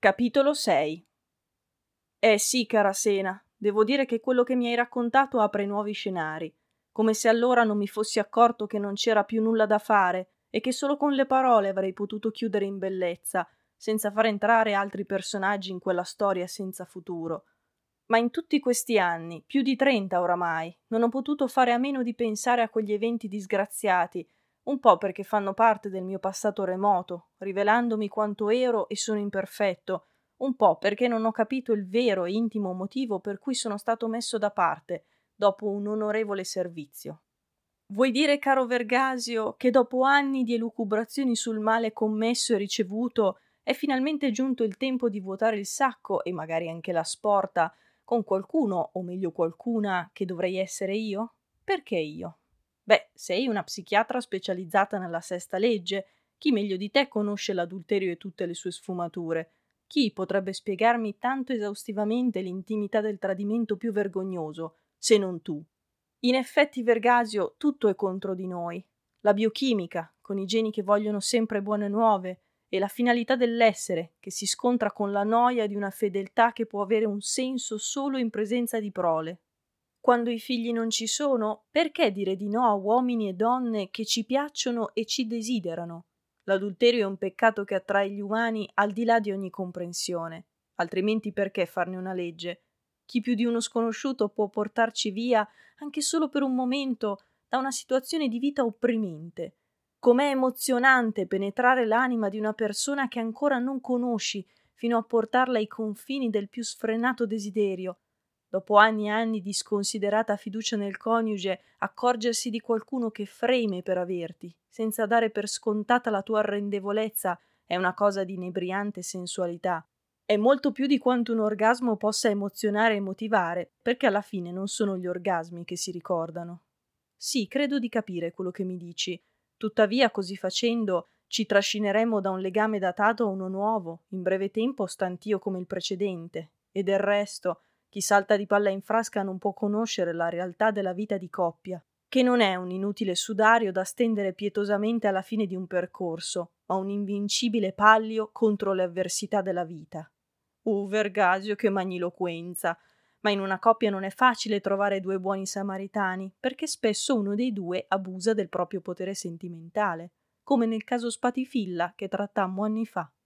Capitolo 6. Sì, cara Sena, devo dire che quello che mi hai raccontato apre nuovi scenari, come se allora non mi fossi accorto che non c'era più nulla da fare e che solo con le parole avrei potuto chiudere in bellezza, senza far entrare altri personaggi in quella storia senza futuro. Ma in tutti questi anni, più di 30 oramai, non ho potuto fare a meno di pensare a quegli eventi disgraziati, un po' perché fanno parte del mio passato remoto, rivelandomi quanto ero e sono imperfetto, un po' perché non ho capito il vero e intimo motivo per cui sono stato messo da parte, dopo un onorevole servizio. Vuoi dire, caro Vergasio, che dopo anni di elucubrazioni sul male commesso e ricevuto, è finalmente giunto il tempo di vuotare il sacco e magari anche la sporta con qualcuno, o meglio qualcuna, che dovrei essere io? Perché io? Beh, sei una psichiatra specializzata nella sesta legge. Chi meglio di te conosce l'adulterio e tutte le sue sfumature? Chi potrebbe spiegarmi tanto esaustivamente l'intimità del tradimento più vergognoso, se non tu? In effetti, Vergasio, tutto è contro di noi. La biochimica, con i geni che vogliono sempre buone nuove, e la finalità dell'essere, che si scontra con la noia di una fedeltà che può avere un senso solo in presenza di prole. Quando i figli non ci sono, perché dire di no a uomini e donne che ci piacciono e ci desiderano? L'adulterio è un peccato che attrae gli umani al di là di ogni comprensione, altrimenti perché farne una legge? Chi più di uno sconosciuto può portarci via, anche solo per un momento, da una situazione di vita opprimente? Com'è emozionante penetrare l'anima di una persona che ancora non conosci, fino a portarla ai confini del più sfrenato desiderio. Dopo anni e anni di sconsiderata fiducia nel coniuge, accorgersi di qualcuno che freme per averti, senza dare per scontata la tua arrendevolezza, è una cosa di inebriante sensualità. È molto più di quanto un orgasmo possa emozionare e motivare, perché alla fine non sono gli orgasmi che si ricordano. Sì, credo di capire quello che mi dici. Tuttavia, così facendo, ci trascineremo da un legame datato a uno nuovo, in breve tempo stantio come il precedente. E del resto, chi salta di palla in frasca non può conoscere la realtà della vita di coppia, che non è un inutile sudario da stendere pietosamente alla fine di un percorso, ma un invincibile pallio contro le avversità della vita. Vergasio, che magniloquenza! Ma in una coppia non è facile trovare due buoni samaritani, perché spesso uno dei due abusa del proprio potere sentimentale, come nel caso Spatifilla che trattammo anni fa.